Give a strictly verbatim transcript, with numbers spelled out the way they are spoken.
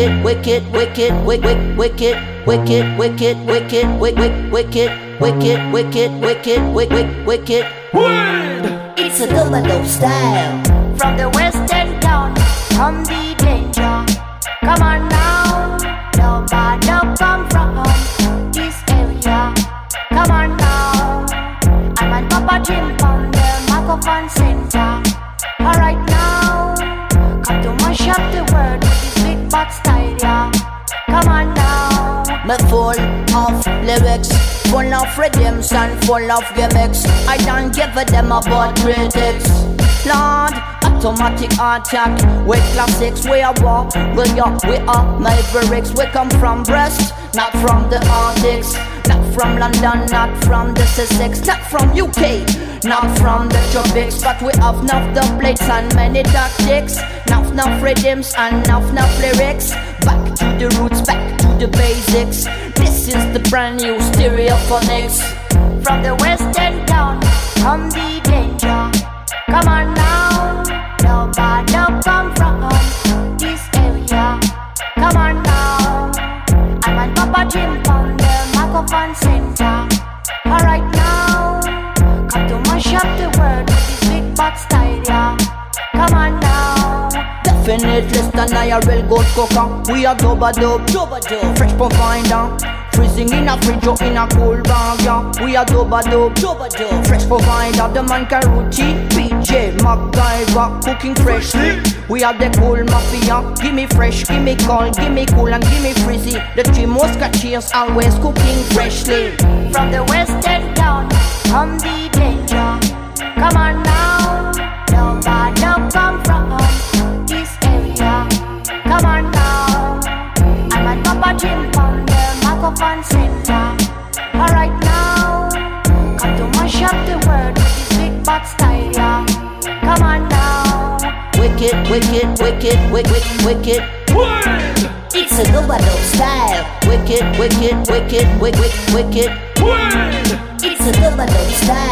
wicked, wicked, wicked, wicked, wicked, wicked, wicked, wicked, wicked, wicked, wicked, wicked, wicked, wicked, wicked. Word! It's a double dope style. From the western town, come the danger. Come on now, no bad no come from this area. Come on now, I'm on Papa Jim from the microphone center. Alright now, come to mash up the world with this big bad style, yeah. Come on now. Me full of lyrics, full of redemption, full of gimmicks. I don't give a damn about critics. Lord, automatic attack with classics. We are walk, we are, we are mavericks. We come from Brest, not from the Arctics. Not from London, not from the Sussex. Not from U K, not from the tropics. But we have enough the plates and many tactics. Enough, enough rhythms and enough, enough lyrics. Back to the roots, back to the basics. This is the brand new Stereophonics. From the western town, come the danger. Come on now, no bad no come from this area. Come on now, I'm on Papa Jim from the microphone center. Alright now, come to mash up the world with this big bad style, yeah. Come on now. Definite less than I a real good cooker. We are double dope, double dope, fresh provider. Freezing in a fridge or in a cool bag, yeah. We are double dope, double dope, fresh provider. The man Karuchi, P J, MacGyver, cooking freshly. We are the cool mafia. Give me fresh, give me cold, give me cool and give me frizzy. The three musketeers always cooking freshly. From the western town, come the danger. Come on now, no bad no come from this area. Come on now, I'm on Papa Jim from the microphone center. Alright now, come to mash up the world with this big bad style, yeah. Come on now. Wicked, wicked, wicked, wicked, wicked. Word! It's a double dope style. Wicked, wicked, wicked, wicked, wicked. Word! It's a double dope style.